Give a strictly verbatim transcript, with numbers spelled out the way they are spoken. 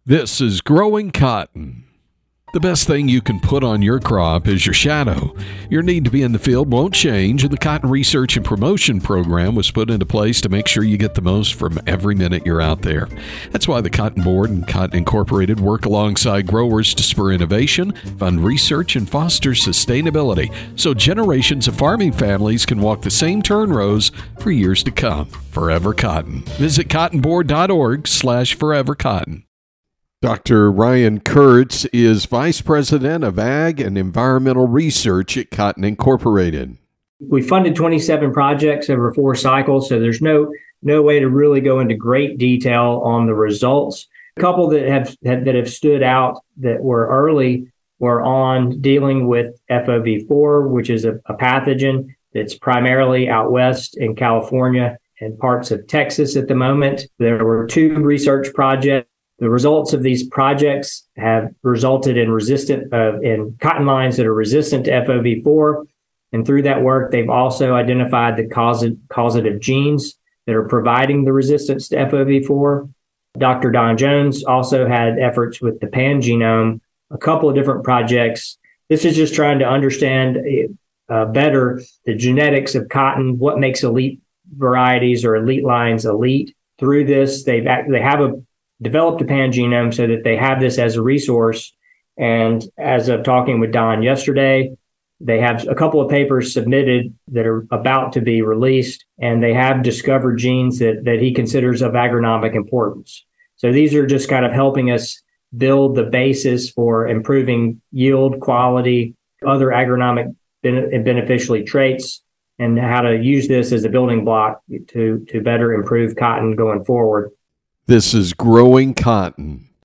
This is Growing Cotton. The best thing you can put on your crop is your shadow. Your need to be in the field won't change, and the Cotton Research and Promotion Program was put into place to make sure you get the most from every minute you're out there. That's why the Cotton Board and Cotton Incorporated work alongside growers to spur innovation, fund research, and foster sustainability so generations of farming families can walk the same turn rows for years to come. Forever Cotton. Visit cottonboard.org slash forever cotton. Doctor Ryan Kurtz is Vice President of Ag and Environmental Research at Cotton Incorporated. We funded twenty-seven projects over four cycles, so there's no no way to really go into great detail on the results. A couple that have that have stood out that were early were on dealing with F O V four, which is a, a pathogen that's primarily out west in California and parts of Texas at the moment. There were two research projects. The results of these projects have resulted in resistant uh, in cotton lines that are resistant to F O V four. And through that work, they've also identified the causative, causative genes that are providing the resistance to F O V four. Doctor Don Jones also had efforts with the pangenome, a couple of different projects. This is just trying to understand uh, better the genetics of cotton, what makes elite varieties or elite lines elite. Through this, they've they have a developed a pangenome so that they have this as a resource. And as of talking with Don yesterday, they have a couple of papers submitted that are about to be released, and they have discovered genes that, that he considers of agronomic importance. So these are just kind of helping us build the basis for improving yield, quality, other agronomic ben- beneficially traits, and how to use this as a building block to, to better improve cotton going forward. This is Growing Cotton.